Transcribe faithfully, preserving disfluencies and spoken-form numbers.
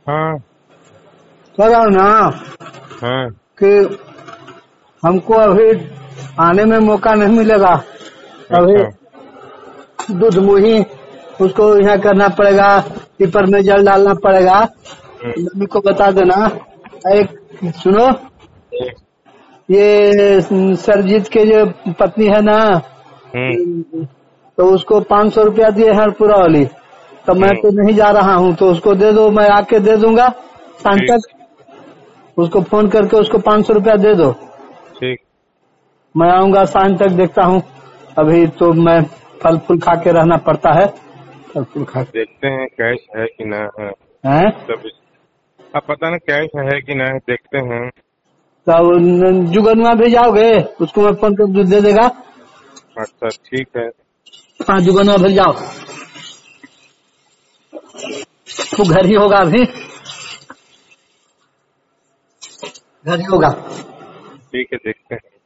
हाँ कह रहा हूँ ना हाँ कि हमको अभी आने में मौका नहीं मिलेगा। अभी अच्छा दूध मुही उसको यहाँ करना पड़ेगा, टिपर में जल डालना पड़ेगा। हम्म, मम्मी को बता देना। एक सुनो, हम्म, ये सरजीत के जो पत्नी है ना, हम्म, तो उसको पाँच सौ रुपया दिए हैं पूरा वाली। तो मैं हम्म, तो नहीं जा रहा हूँ, तो उसको दे दो, मैं आके दे दूंगा शाम ठीक तक। उसको फोन करके उसको पाँच सौ रुपया दे दो। ठीक मैं आऊंगा शाम तक, देखता हूँ। अभी तो मैं फल फूल खा के रहना पड़ता है, फल फूल खा के। देखते हैं कैश है कि ना है हैं? तब अब पता नहीं कैश है कि ना है, देखते हैं। तो जुगनुआ भी जाओगे, उसको मैं फोन कर दे देगा। अच्छा ठीक है। हाँ जुगनुआ भेज जाओ, वो घर ही होगा, अभी घर ही होगा। ठीक है देखते हैं।